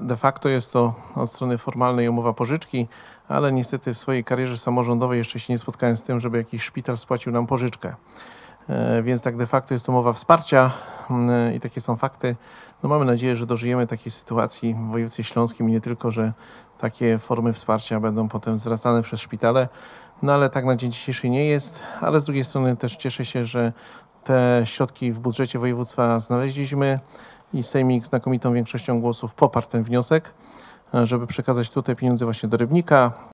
de facto jest to od strony formalnej umowa pożyczki, ale niestety w swojej karierze samorządowej jeszcze się nie spotkałem z tym, żeby jakiś szpital spłacił nam pożyczkę. Więc tak de facto jest to umowa wsparcia i takie są fakty. No mamy nadzieję, że dożyjemy takiej sytuacji w województwie śląskim i nie tylko, że takie formy wsparcia będą potem zwracane przez szpitale, no ale tak na dzień dzisiejszy nie jest, ale z drugiej strony też cieszę się, że te środki w budżecie województwa znaleźliśmy i Sejmik znakomitą większością głosów poparł ten wniosek, żeby przekazać tutaj pieniądze właśnie do Rybnika.